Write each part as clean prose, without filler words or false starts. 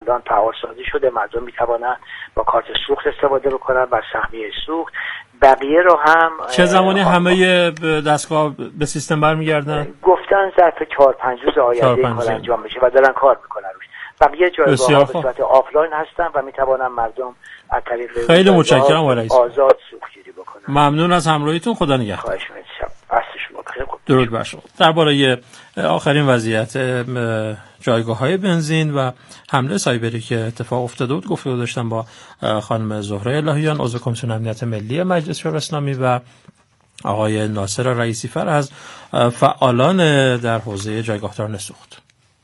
ایران فعال سازی شده، مردم میتوانند با کارت سوخت استفاده بکنن و سهمیه سوخت. بقیه رو هم چه زمانی همه دستگاه به سیستم برمیگردن؟ گفتن ظرف 4-5 روز آینده کار انجام بشه و دارن کار میکنن روش. بقیه جایگاه‌ها به صورت آفلاین هستن و میتوانن مردم از طریق خیلی متشکرم آقای رئیس. آزاد سوختگیری بکنن. ممنون از همراهیتون. خدا نگهدار. خواهش می‌کنم. اصل شما بخیر. درود بر شما. درباره آخرین وضعیت جایگاه‌های بنزین و حمله سایبری که اتفاق افتاده بود گفتگو داشتم با خانم زهره الهیان، عضو کمیسیون امنیت ملی مجلس شورای اسلامی، و آقای ناصر رئیسی فر از فعالان در حوزه جایگاهداران سوخت.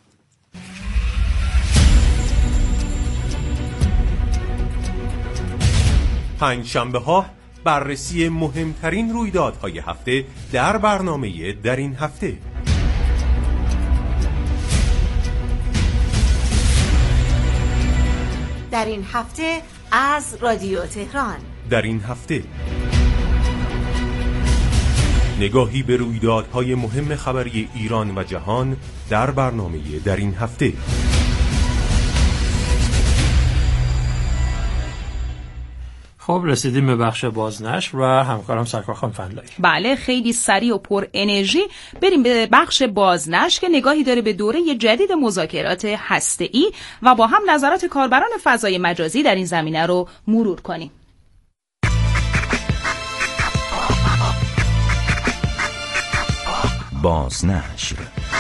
پنجشنبه‌ها بررسی مهمترین رویدادهای هفته در برنامه در این هفته. در این هفته از رادیو تهران. در این هفته نگاهی به رویدادهای مهم خبری ایران و جهان در برنامه در این هفته. خب رسیدیم به بخش بازنشر و همکارم سرکار خانم فنلایی. بله خیلی سریع و پر انرژی بریم به بخش بازنشر که نگاهی داره به دوره جدید مذاکرات هسته‌ای و با هم نظرات کاربران فضای مجازی در این زمینه رو مرور کنیم. بازنشر.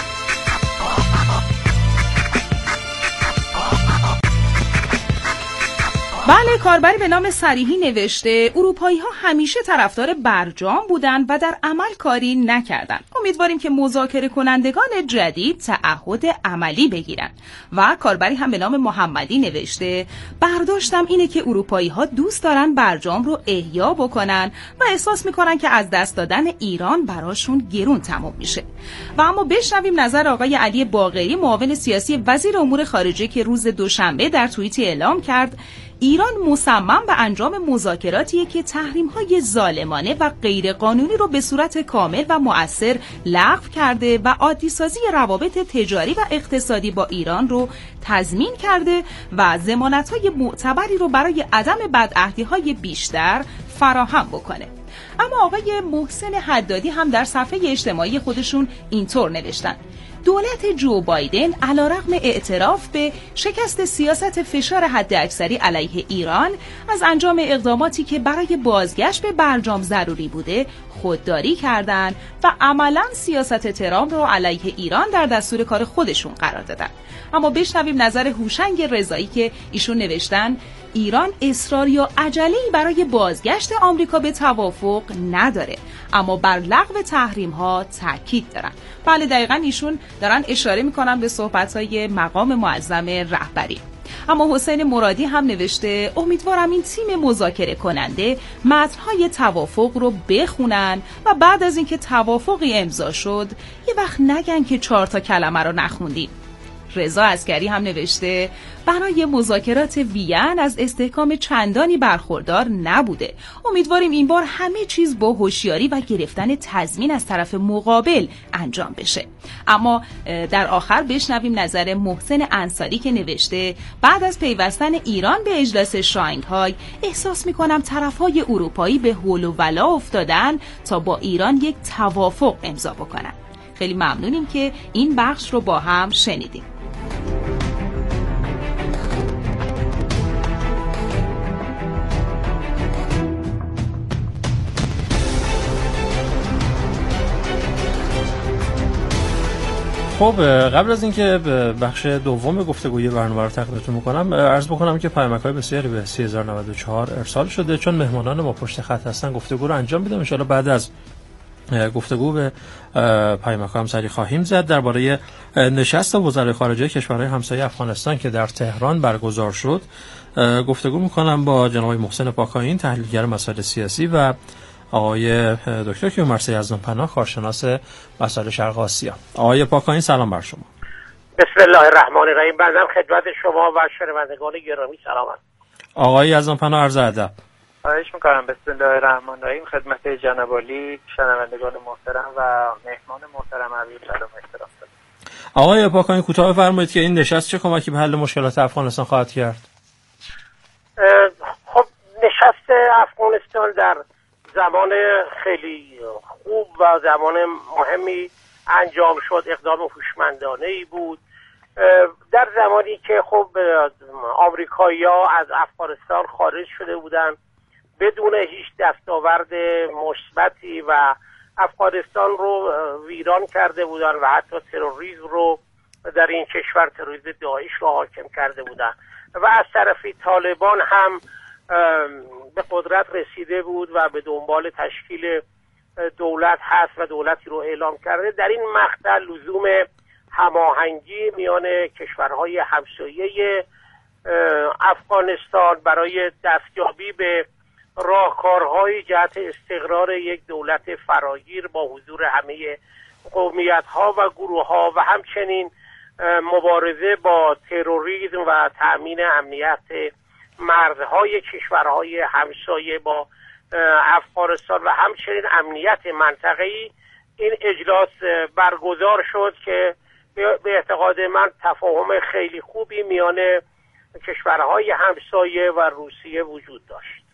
بله، کاربری به نام صریحی نوشته اروپایی‌ها همیشه طرفدار برجام بودن و در عمل کاری نکردن. امیدواریم که مذاکره کنندگان جدید تعهد عملی بگیرن. و کاربری هم به نام محمدی نوشته برداشتم اینه که اروپایی‌ها دوست دارن برجام رو احیا بکنن و احساس میکنن که از دست دادن ایران براشون گرون تموم میشه. و اما بشنویم نظر آقای علی باقری، معاون سیاسی وزیر امور خارجه، که روز دوشنبه در توییتی اعلام کرد ایران مصمم به انجام مذاکراتیه که تحریم‌های ظالمانه و غیرقانونی رو به صورت کامل و مؤثر لغو کرده و عادی‌سازی روابط تجاری و اقتصادی با ایران رو تضمین کرده و ضمانت‌های معتبری رو برای عدم بدعهدی‌های بیشتر فراهم بکنه. اما آقای محسن حدادی هم در صفحه اجتماعی خودشون اینطور نوشتن دولت جو بایدن علیرغم اعتراف به شکست سیاست فشار حداکثری علیه ایران از انجام اقداماتی که برای بازگشت به برجام ضروری بوده خودداری کردند و عملاً سیاست ترامپ رو علیه ایران در دستور کار خودشون قرار دادن. اما بشنویم نظر هوشنگ رضایی که ایشون نوشتن ایران اصرار یا عجله‌ای برای بازگشت آمریکا به توافق نداره، اما بر لغو تحریم‌ها تاکید دارن. بله دقیقاً ایشون دارن اشاره میکنن به صحبت‌های مقام معظم رهبری. اما حسین مرادی هم نوشته امیدوارم این تیم مذاکره کننده متن‌های توافق رو بخونن و بعد از اینکه توافقی امضا شد یه وقت نگن که 4 تا کلمه رو نخوندیم. رضا عسکری هم نوشته برای مذاکرات وین از استحکام چندانی برخوردار نبوده. امیدواریم این بار همه چیز با هوشیاری و گرفتن تضمین از طرف مقابل انجام بشه. اما در آخر بشنویم نظر محسن انصاری که نوشته بعد از پیوستن ایران به اجلاس شانگهای احساس میکنم طرفهای اروپایی به حول و ولا افتادن تا با ایران یک توافق امضا بکنن. خیلی ممنونیم که این بخش رو با هم شنیدیم. خب قبل از اینکه به بخش دوم گفتگوی برنامه رو تقدیمتون میکنم عرض بکنم که پیامک‌های بسیاری به 3094 ارسال شده. چون مهمانان ما پشت خط هستن گفتگو رو انجام میدم. ان شاءالله بعد از گفتگو به پیامک‌ها هم سری خواهیم زد. درباره نشست وزرای خارجه کشورهای همسایه افغانستان که در تهران برگزار شد گفتگو میکنم با جناب محسن پاکاین، تحلیلگر مسائل سیاسی، و آقای دکتر کیومرث یزدانپناه، کارشناس مسائل شرق آسیا. آقای پاکاین سلام بر شما. بسم الله الرحمن الرحیم. بنده خدمت شما و شنوندگان گرامی سلام است. آقای یزدانپناه عرض ادب. خواهش می‌کنم. بسم الله الرحمن الرحیم. خدمت جناب عالی، شنوندگان محترم و مهمان محترم عزیز سلام احترام دارم. آقای پاکانی کوتاه بفرمایید که این نشست چه کمکی به حل مشکلات افغانستان خواهد کرد؟ خب نشست افغانستان در زمان خیلی خوب و زمان مهمی انجام شد، اقدام هوشمندانه‌ای بود در زمانی که خب آمریکایی‌ها از افغانستان خارج شده بودند بدون هیچ دستاورد مثبتی و افغانستان رو ویران کرده بودند و حتی تروریسم رو در این کشور، تروریسم داعش رو حاکم کرده بودند و از طرفی طالبان هم به قدرت رسیده بود و به دنبال تشکیل دولت هست و دولتی رو اعلام کرده. در این مقطع لزوم هماهنگی میان کشورهای همسایه افغانستان برای دستیابی به راهکارهای جهت استقرار یک دولت فراگیر با حضور همه قومیت‌ها و گروه‌ها و همچنین مبارزه با تروریسم و تأمین امنیت مرزهای کشورهای همسایه با افغانستان و همچنین امنیت منطقه‌ای این اجلاس برگزار شد که به اعتقاد من تفاهم خیلی خوبی میان کشورهای همسایه و روسیه وجود داشت.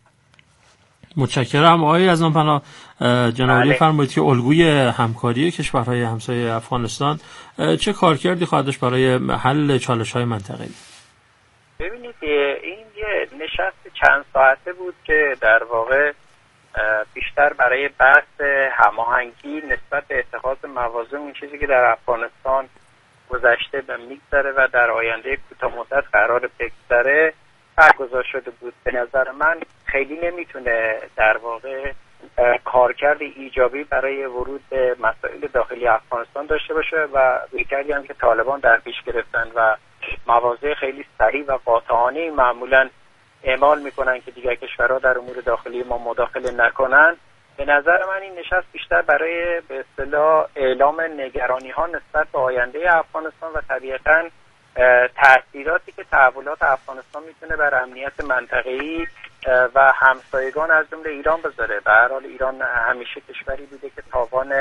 متشکرم. آقای از آن پناه جنابالی فرمایید که الگوی همکاری کشورهای همسایه افغانستان چه کارکردی خواهد داشت برای حل چالش‌های منطقه‌ای؟ ببینید این یه نشست چند ساعته بود که در واقع بیشتر برای بحث هماهنگی نسبت به اتخاذ موازه اون چیزی که در افغانستان گذشته به میگذره و در آینده کوتاه مدت قرار بگذره برگزار شده بود. به نظر من خیلی نمیتونه در واقع کارکرد ایجابی برای ورود به مسائل داخلی افغانستان داشته باشه و رویکردی هم که طالبان در پیش گرفتن و مواضع خیلی سریع و قاطعانه معمولا اعمال میکنن که دیگر کشورها در امور داخلی ما مداخله نکنن. به نظر من این نشست بیشتر برای به اصطلاح اعلام نگرانی ها نسبت به آینده افغانستان و طبیعتاً تأثیراتی که تحولات افغانستان میتونه بر امنیت منطقه‌ای و همسایگان از جمله ایران بذاره. به هر حال ایران همیشه کشوری بوده که تاوان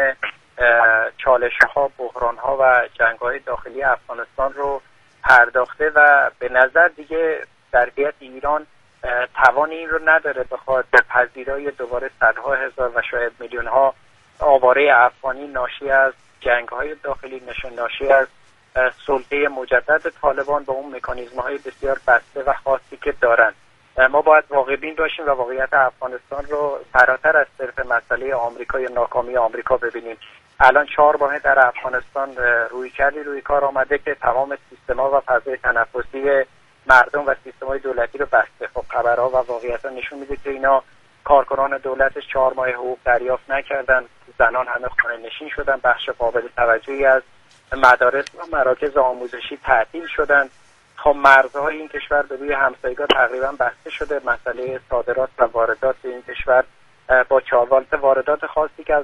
چالش‌ها، بحران‌ها و جنگ‌های داخلی افغانستان رو پرداخته و به نظر دیگه در بیت ایران توان این رو نداره بخواد به پذیرای دوباره صدها هزار و شاید میلیون‌ها آواره افغانی ناشی از جنگ‌های داخلی، ناشی از سلطه مجدد طالبان با اون مکانیزم‌های بسیار بسته و خاصی که دارن. ما باید واقع بین باشیم و واقعیت افغانستان رو فراتر از صرف مسئله آمریکا یا ناکامی آمریکا ببینیم. الان 4 ماه در افغانستان روی کار آمده که تمام سیستم‌ها و فضای تنفسی مردم و سیستم‌های دولتی رو بسته. خب خبرها و واقعیت‌ها نشون میده که اینا کارکنان دولتش 4 ماه حقوق دریافت نکردن، زنان همه خانه‌نشین شدن، بخش قابل توجهی از مدارس و مراکز آموزشی تعطیل شدن. خب مرزهای این کشور به روی همسایگان تقریبا بسته شده. مسئله صادرات و واردات این کشور با صادرات خاصی که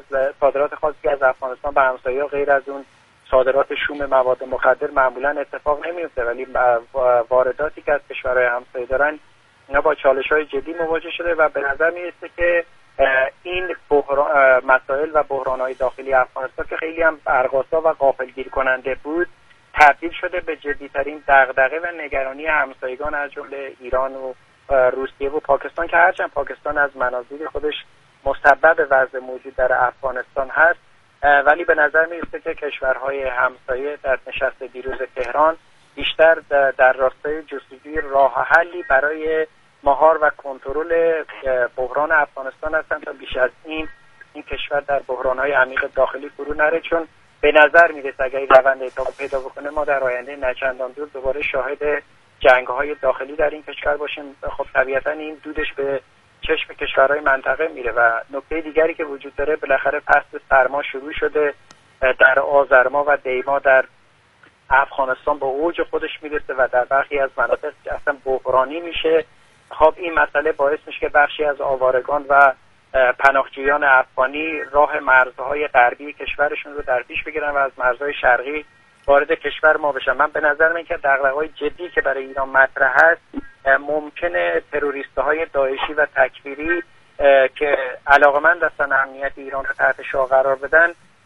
از افغانستان به همسایه‌ها غیر از اون صادرات شوم مواد مخدر معمولا اتفاق نمیفته، ولی وارداتی که از کشورهای همسایه دارن اینا با چالش‌های جدی مواجه شده و به نظر میرسه که این مسائل و بحران‌های داخلی افغانستان که خیلی هم برقاسا و غافلگیر کننده بود تبدیل شده به جدی‌ترین دغدغه و نگرانی همسایگان از جمله ایران و روسیه و پاکستان که هرچند پاکستان از مناظر خودش مسبب وضع موجود در افغانستان هست، ولی به نظر میرسه که کشورهای همسایه در نشست دیروز تهران بیشتر در راستای جستجوی راه حلی برای مهار و کنترل بحران افغانستان هستن تا بیش از این کشور در بحران‌های عمیق داخلی فرو نره، چون به نظر میرسه اگر این روند ادامه پیدا بکنه ما در آینده نچندان دور دوباره شاهد جنگ‌های داخلی در این کشور باشیم. خب طبیعتاً این دودش به چشم کشورهای منطقه میره و نکته دیگری که وجود داره بالاخره فصل سرما شروع شده. در آذر ماه و دی ماه در افغانستان به اوج خودش میرسه و در برخی از مناطق اصلا بحرانی میشه. خب این مسئله باعث میشه که بخشی از آوارگان و پناهجویان افغانی راه مرزهای غربی کشورشون رو در پیش بگیرن و از مرزهای شرقی وارد کشور ما بشن. من به نظر من که دغدغه‌های جدی که برای ایران مطرح هست ممکنه تروریست‌های داعشی و تکفیری که علاقه‌مند هستن امنیت ایران رو تحت شعار قرار بدن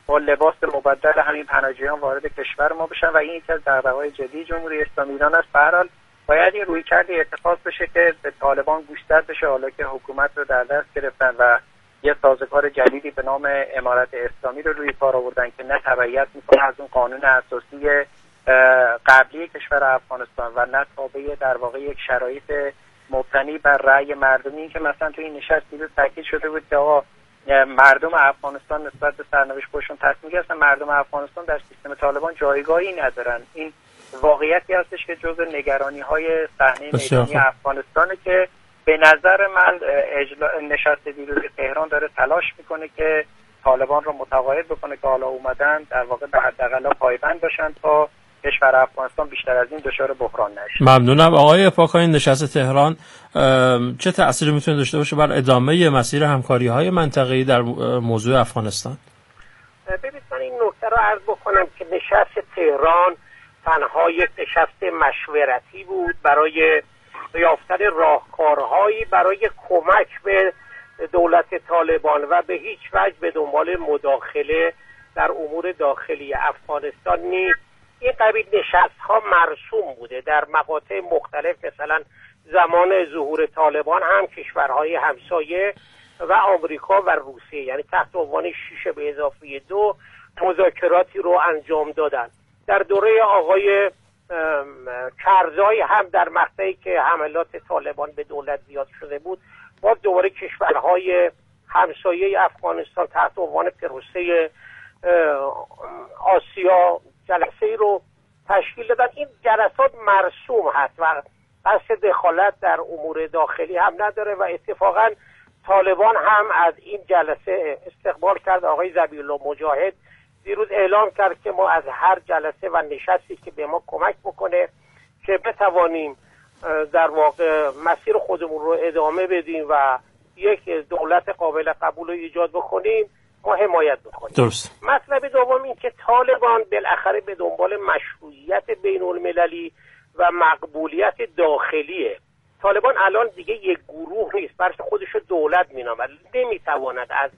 با لباس مبدل همین پناهجویان وارد کشور ما بشن و این یکی از دغدغه‌های جدی جمهوری اسلامی ایران است. به هر حال باید این رویکردی اتخاذ بشه که به طالبان گوشزد بشه، حالا که حکومت رو در دست گرفتن و یه سازوکار جدیدی به نام امارت اسلامی رو روی کار آوردن که نه تبعیت میکنه از اون قانون اساسی قبلی کشور افغانستان و نه تابع در واقع یک شرایط مبتنی بر رأی مردمی، که مثلا تو این نشست دیروز تاکید شده بود که آقا مردم افغانستان نسبت به سرنوشت خودشون تصمیم گرفتن، مردم افغانستان در سیستم طالبان جایگاهی ندارن. این واقعیتی هستش که جزء نگرانی‌های صحنه میدانی افغانستانه که به نظر من نشست دیروز تهران داره تلاش میکنه که طالبان رو متقاعد بکنه که حالا اومدن در واقع به حداقل پایبند باشن تا کشور افغانستان بیشتر از این دچار بحران نشه. ممنونم آقای پاکاین. نشست تهران چه تأثیری میتونه داشته باشه بر ادامه مسیر همکاری‌های منطقه‌ای در موضوع افغانستان؟ ببینید من این نکته رو عرض بکنم که نشست تهران تنها یک نشست مشورتی بود برای یافتن راهکارهایی برای کمک به دولت طالبان و به هیچ وجه به دنبال مداخله در امور داخلی افغانستان نیست. این قبیل نشست‌ها مرسوم بوده در مقاطع مختلف، مثلا زمان ظهور طالبان هم کشورهای همسایه و آمریکا و روسیه، یعنی تحت عنوان 6 به اضافه 2 مذاکراتی رو انجام دادن. در دوره آقای کرزای هم در مقطعی که حملات طالبان به دولت زیاد شده بود، باز دوباره کشورهای همسایه افغانستان تحت عنوان پروسه آسیا جلسه‌ای رو تشکیل دادن. این جلسات مرسوم هست و قصد دخالت در امور داخلی هم نداره و اتفاقا طالبان هم از این جلسه استقبال کرد. آقای ذبیح‌الله مجاهد دیروز اعلام کرد که ما از هر جلسه و نشستی که به ما کمک بکنه که بتوانیم در واقع مسیر خودمون رو ادامه بدیم و یک دولت قابل قبول رو ایجاد بکنیم ما حمایت بکنیم. درست. مطلب دوم این که طالبان بالاخره به دنبال مشروعیت بین المللی و مقبولیت داخلیه. طالبان الان دیگه یک گروه نیست، بلکه خودش رو دولت مینامد، نمیتواند از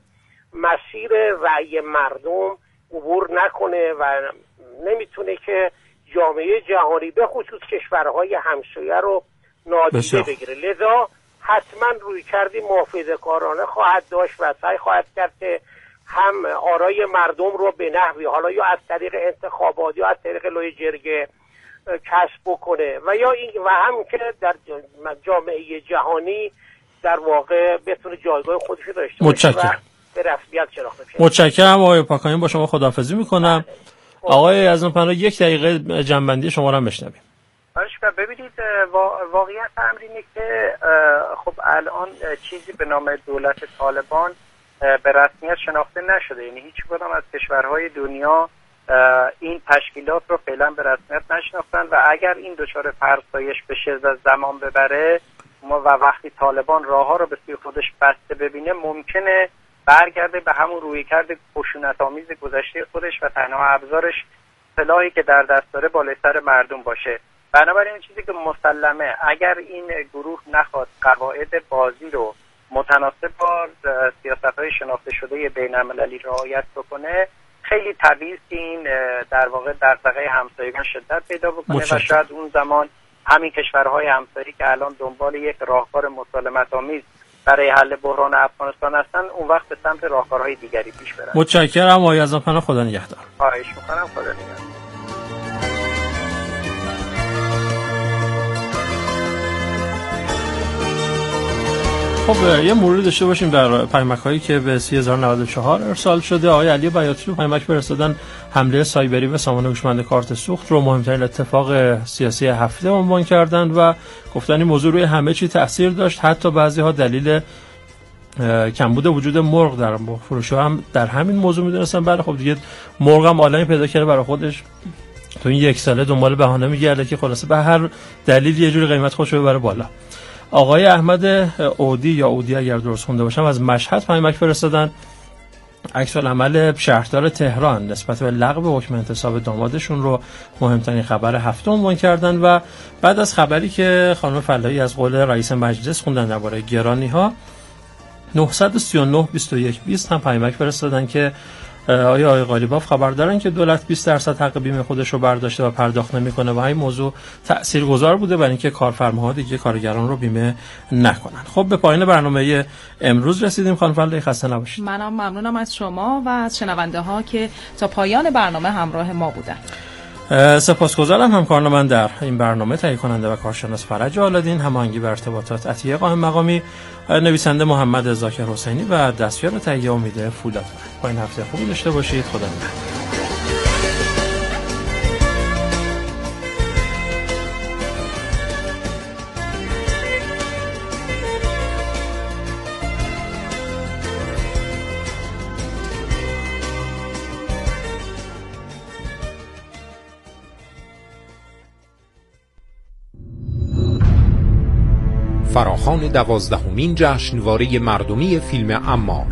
مسیر رأی مردم عبور نکنه و نمیتونه که جامعه جهانی به خصوص کشورهای همسایه رو نادیده بگیره. لذا حتما رویکردی محافظه‌کارانه خواهد داشت و سعی خواهد کرد که هم آرای مردم رو به نحوی حالا یا از طریق انتخابات یا از طریق لوی جرگه کسب بکنه و یا این و هم که در جامعه جهانی در واقع بتونه جایگاه خودش رو داشته باشه و به رسمیت شناخته بشه. متشکرم آقای پاکاین، با شما خداحافظی میکنم. آقای عزیزم پناه یک دقیقه جنبندی شما رو هم بشنویم. ببینید واقعیت امر اینه که خب الان چیزی به نام دولت طالبان به رسمیت شناخته نشده، یعنی هیچ کدام از کشورهای دنیا این تشکیلات رو فعلا به رسمیت نشناختن و اگر این دچار فرسایش بشه و زمان ببره و وقتی طالبان راهها رو به سوی خودش بسته ببینه ممکنه برگرده به همون رویکرد خشونت‌آمیز گذشته خودش و تنها ابزارش سلاحی که در دست داره بالای سر مردم باشه. بنابراین چیزی که مسلمه اگر این گروه نخواد قواعد بازی رو متناسب با سیاست‌های شناخته شده بین‌المللی رعایت بکنه، خیلی طبیعی است که این در واقع دغدغه همسایگان شدت پیدا بکنه و شاید اون زمان همین کشورهای همسایه‌ای که الان دنبال یک راهکار مسالمت‌آمیز برای حل بحران افغانستان هستن اون وقت به سمت راهکارهای دیگری پیش برن. متشکرم آقای عزیزم، خدا نگهدار. خواهش می‌کنم، خدا نگهدار. خب یه مرور داشته باشیم در پیامک‌هایی که به 30094 ارسال شده. آقای علی بیاتی پیامک فرستادن حمله سایبری به سامان هوشمند کارت سوخت رو مهمترین اتفاق سیاسی هفته عنوان کردن و گفتن این موضوع روی همه چی تأثیر داشت، حتی بعضی‌ها دلیل کمبود وجود مرغ در فروش هم در همین موضوع می‌دونستن. بله خب دیگه مرغ هم عالمی پیدا کرده برای خودش، تو این یک ساله دنبال بهانه میگرده که خلاصه به هر دلیل یه جوری قیمت خودش رو ببره بالا. آقای احمد اودی یا اودی اگر درست خونده باشم از مشهد پیامک فرستادن. عکس العمل شهردار تهران نسبت به لغو حکم انتصاب دامادشون رو مهمترین خبر هفته عنوان کردن و بعد از خبری که خانم فلاحی از قول رئیس مجلس خوندن درباره گرانی‌ها 939 21 20 هم پیامک فرستادن که آقای قالیباف خبر دارن که دولت 20% حق بیمه خودش رو برداشته و پرداخت نمیکنه و این موضوع تاثیرگذار بوده برای اینکه کارفرماها دیگه کارگران رو بیمه نکنن. خب به پایان برنامه امروز رسیدیم. خانم فضلی خسته نباشید. منم ممنونم از شما و از شنونده ها که تا پایان برنامه همراه ما بودن. سپاسگزارم همکاران من در این برنامه، تهیه کننده و کارشناس فرج آلادین، هماهنگی و ارتباطات عطیه قائم مقامی، نویسنده محمد ذاکر حسینی و دستیار تهیه امید فولاد. پایین هفته خوبی داشته باشید. خدا نگهدار. فراخوان 12مین جشنواره مردمی فیلم عمار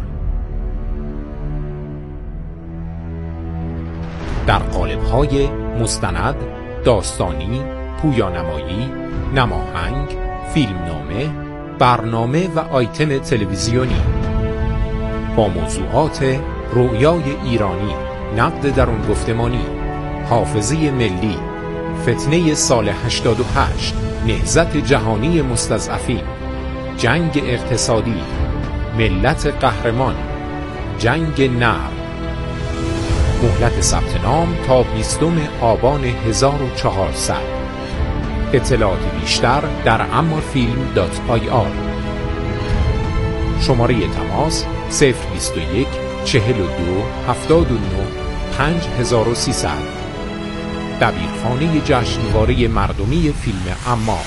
در قالب‌های مستند، داستانی، پویانمایی، نماهنگ، فیلمنامه، برنامه و آیتم تلویزیونی با موضوعات رویای ایرانی، نقد درون گفتمانی، حافظه ملی، فتنه سال 88، نهضت جهانی مستضعفین، جنگ اقتصادی، ملت قهرمان، جنگ نر. مهلت ثبت نام تا 20 آبان 1400. اطلاعات بیشتر در ammarfilm.ir. شماره تماس 021 42 79 5300. دبیرخانه جشنواره مردمی فیلم عمار.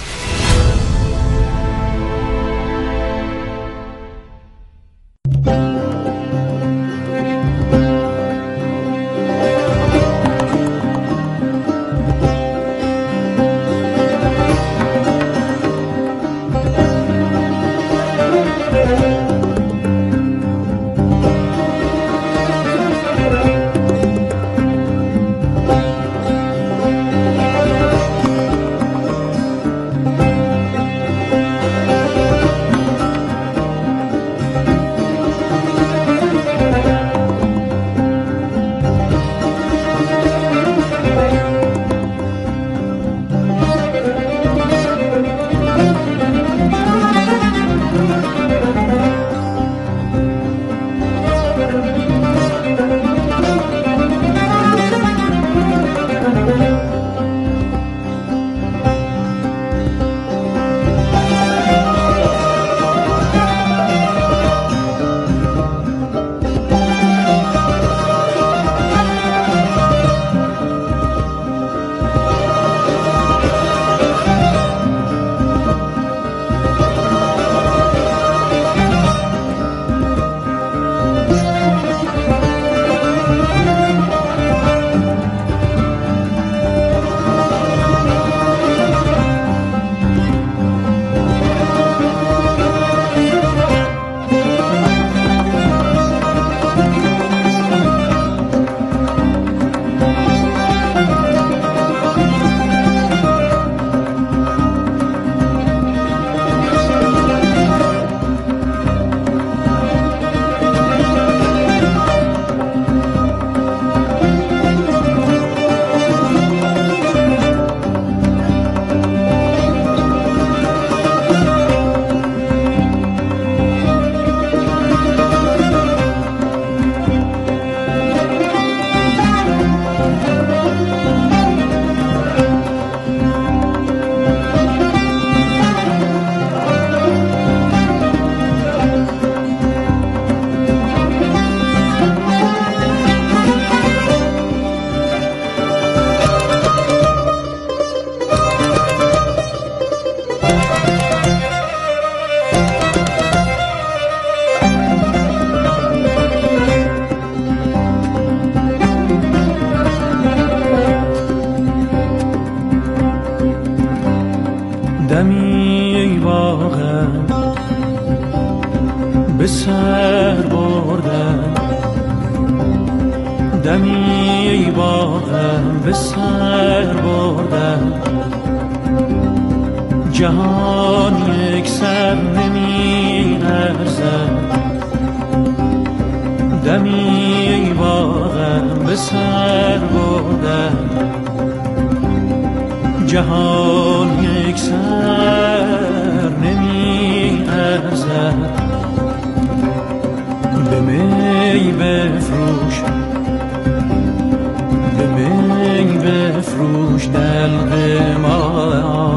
به سر بردم، دمی باغم به سر بردم، جهان یک سر نمی لرزد، دمی باغم به سر بردم، جهان یک سر نمی ارزد، به می بفروش، به می بفروش دلق ما،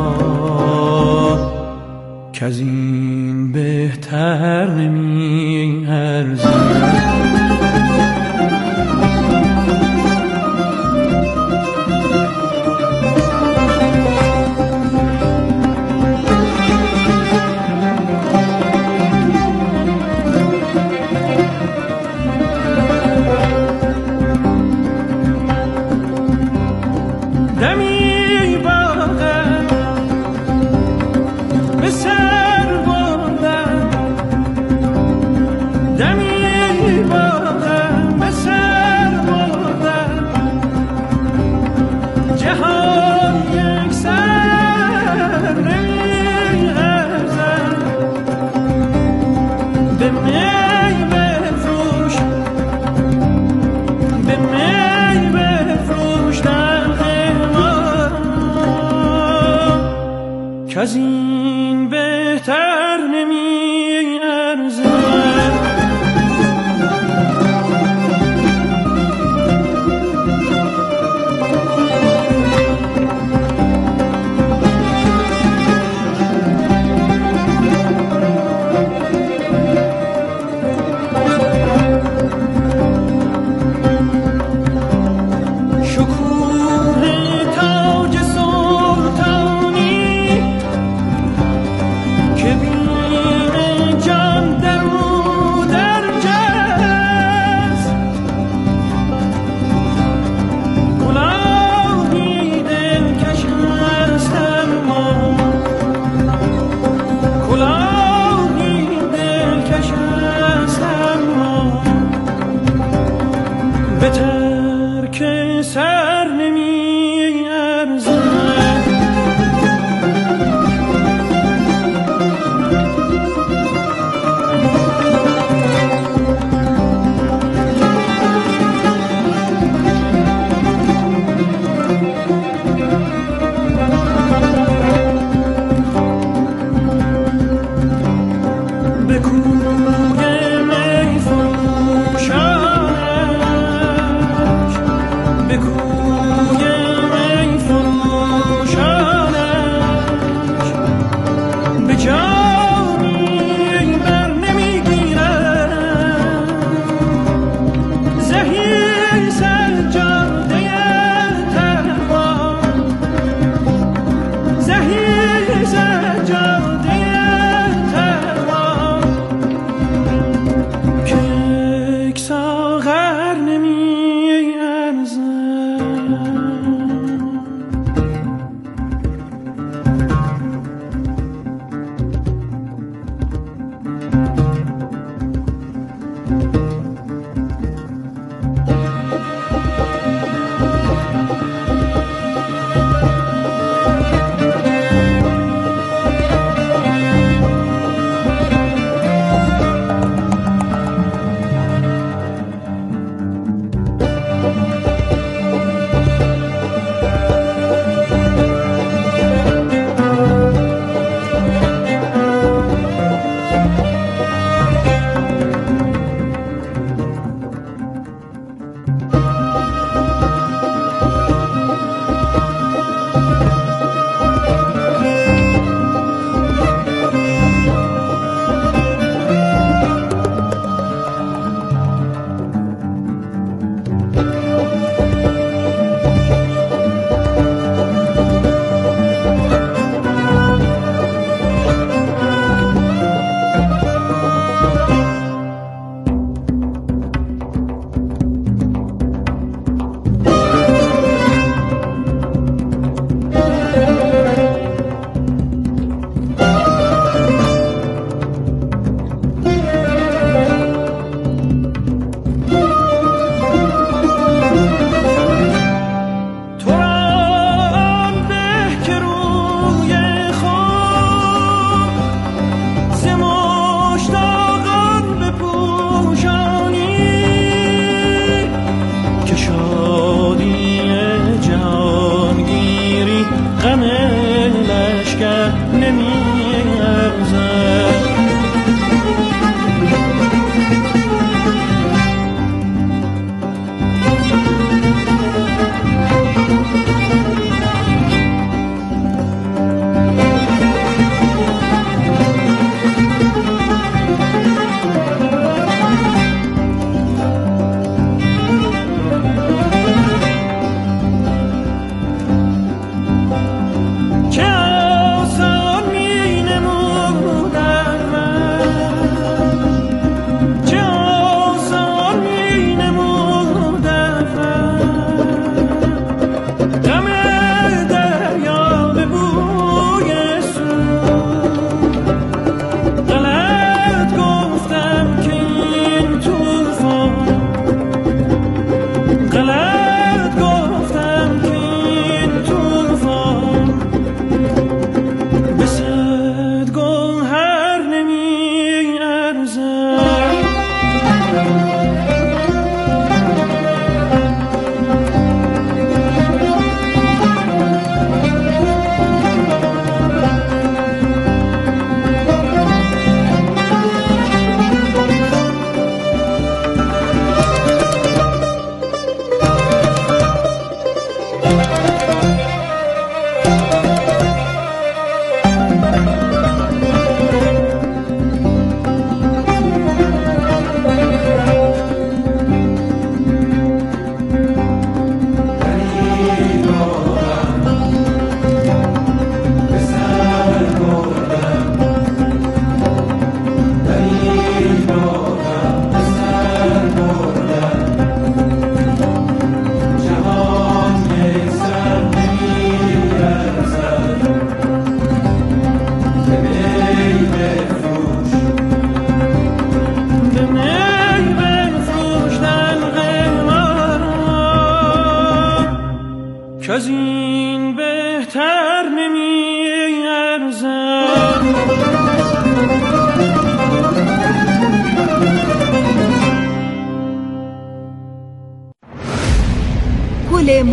که از این بهتر نمی ارزد. از این بهتر نمی ارزد. که بیم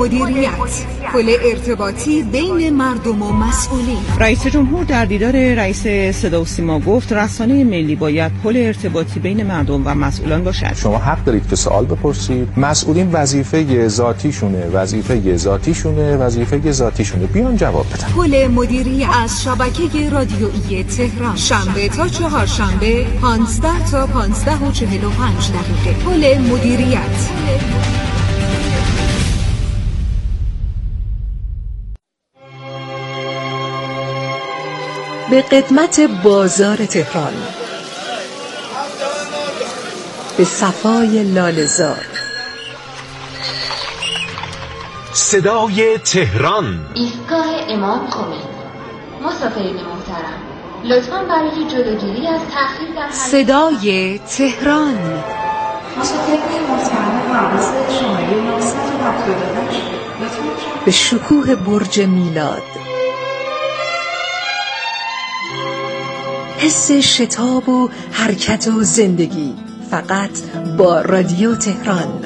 مدیریت، پل ارتباطی بین مردم و مسئولین. رئیس جمهور در دیدار رئیس صدا و سیما گفت رسانه ملی باید پل ارتباطی بین مردم و مسئولان باشد. شما حق دارید که سوال بپرسید. مسئولین وظیفه ذاتیشونه بیان جواب بدن. پل مدیریت از شبکه رادیویی تهران، شنبه تا چهارشنبه 15 تا 15:45 دقیقه. پل مدیریت. به قدمت بازار تهران، به صفای لاله‌زار، صدای تهران. ایستگاه امام خمینی. مسافرین محترم، لطفاً برای جلوگیری از تأخیر در صدای تهران. مسافرین محترم پرواز شماره 978 به شکوه برج میلاد، حس شتاب و حرکت و زندگی، فقط با رادیو تهران.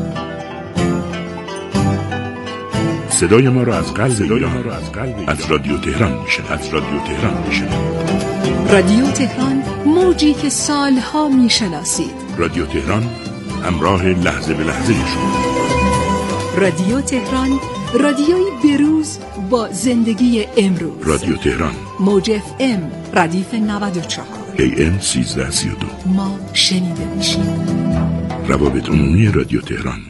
صدای ما را از قلب ایران از رادیو تهران میشنوید. رادیو تهران، موجی که سالها میشناسید. رادیو تهران، همراه لحظه به لحظه شما. رادیو تهران، رادیوی بروز با زندگی امروز. رادیو تهران، موج FM ردیف 94 AM 1332. ما شنیده میشیم. روابط عمومی رادیو تهران.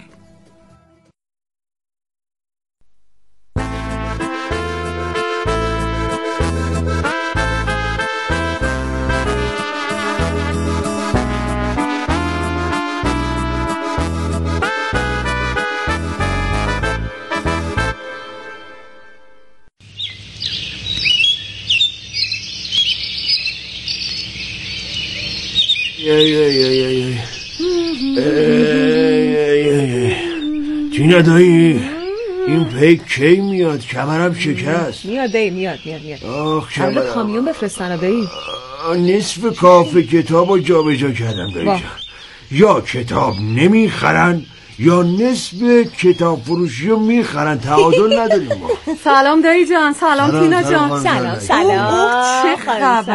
جینا دایی، این پیک کی میاد؟ کمرم شکست. میاد آخ کمرم. قبل کامیون بفرستن دایی. نصف کافه کتابو جابجا کردم دایی جان. یا کتاب نمیخرن یا نصف کتاب فروشی رو میخرن. تعادل نداریم ما. سلام دایی جان. سلام تینا جان. سلام. چه خبر؟